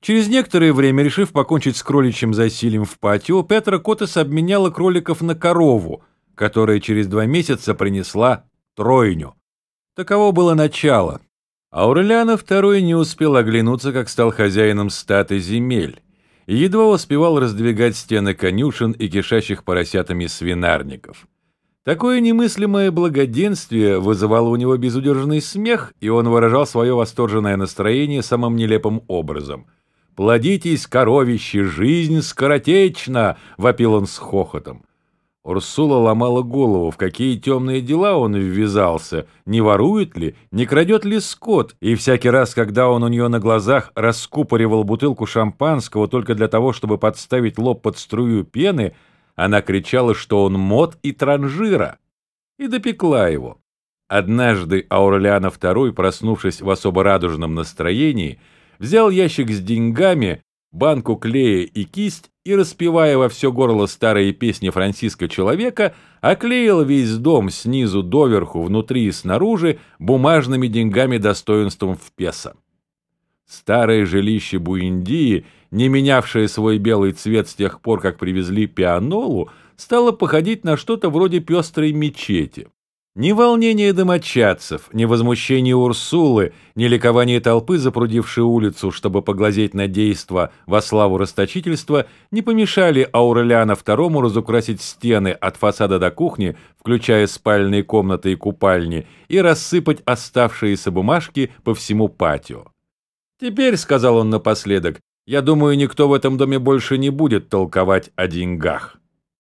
Через некоторое время, решив покончить с кроличьим засильем в патио, Петра Котес обменяла кроликов на корову, которая через 2 месяца принесла тройню. Таково было начало. Аурелиано II не успел оглянуться, как стал хозяином статы земель, и едва успевал раздвигать стены конюшен и кишащих поросятами свинарников. Такое немыслимое благоденствие вызывало у него безудержный смех, и он выражал свое восторженное настроение самым нелепым образом. «Плодитесь, коровищи, жизнь скоротечна!» — вопил он с хохотом. Урсула ломала голову, в какие темные дела он ввязался, не ворует ли, не крадет ли скот, и всякий раз, когда он у нее на глазах раскупоривал бутылку шампанского только для того, чтобы подставить лоб под струю пены, она кричала, что он мот и транжира, и допекла его. Однажды Аурелиано II, проснувшись в особо радужном настроении, взял ящик с деньгами, банку клея и кисть и, распевая во все горло старые песни Франциска Человека, оклеил весь дом снизу доверху, внутри и снаружи бумажными деньгами достоинством в песо. Старое жилище Буэндии, не менявшее свой белый цвет с тех пор, как привезли Пианолу, стало походить на что-то вроде пестрой мечети. Ни волнение домочадцев, ни возмущение Урсулы, ни ликование толпы, запрудившей улицу, чтобы поглазеть на действо во славу расточительства, не помешали Аурелиано II разукрасить стены от фасада до кухни, включая спальные комнаты и купальни, и рассыпать оставшиеся бумажки по всему патио. «Теперь, — сказал он напоследок, — я думаю, никто в этом доме больше не будет толковать о деньгах».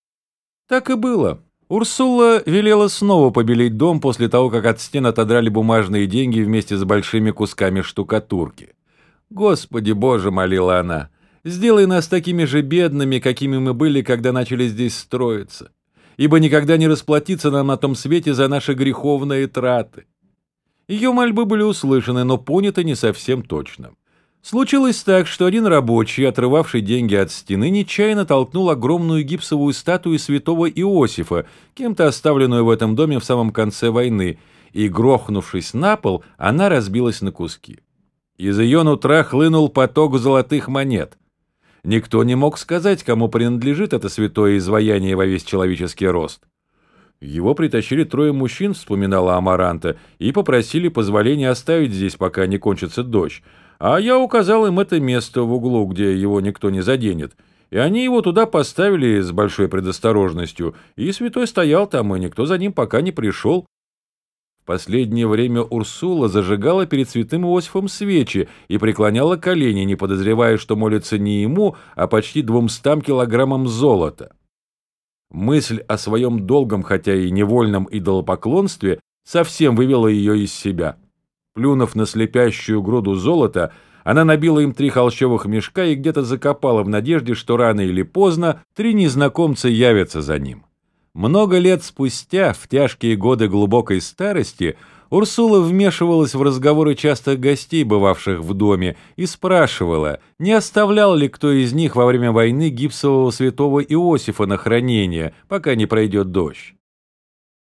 Так и было. Урсула велела снова побелить дом после того, как от стен отодрали бумажные деньги вместе с большими кусками штукатурки. «Господи Боже, — молила она, — сделай нас такими же бедными, какими мы были, когда начали здесь строиться, ибо никогда не расплатиться нам на том свете за наши греховные траты». Ее мольбы были услышаны, но поняты не совсем точно. Случилось так, что один рабочий, отрывавший деньги от стены, нечаянно толкнул огромную гипсовую статую святого Иосифа, кем-то оставленную в этом доме в самом конце войны, и, грохнувшись на пол, она разбилась на куски. Из ее нутра хлынул поток золотых монет. Никто не мог сказать, кому принадлежит это святое изваяние во весь человеческий рост. «Его притащили 3 мужчин, — вспоминала Амаранта, — и попросили позволения оставить здесь, пока не кончится дождь. А я указал им это место в углу, где его никто не заденет. И они его туда поставили с большой предосторожностью, и святой стоял там, и никто за ним пока не пришел». В последнее время Урсула зажигала перед святым Иосифом свечи и преклоняла колени, не подозревая, что молится не ему, а почти 200 килограммам золота. Мысль о своем долгом, хотя и невольном идолопоклонстве, совсем вывела ее из себя. Плюнув на слепящую груду золота, она набила им 3 холщовых мешка и где-то закопала в надежде, что рано или поздно 3 незнакомца явятся за ним. Много лет спустя, в тяжкие годы глубокой старости, Урсула вмешивалась в разговоры частых гостей, бывавших в доме, и спрашивала, не оставлял ли кто из них во время войны гипсового святого Иосифа на хранение, пока не пройдет дождь.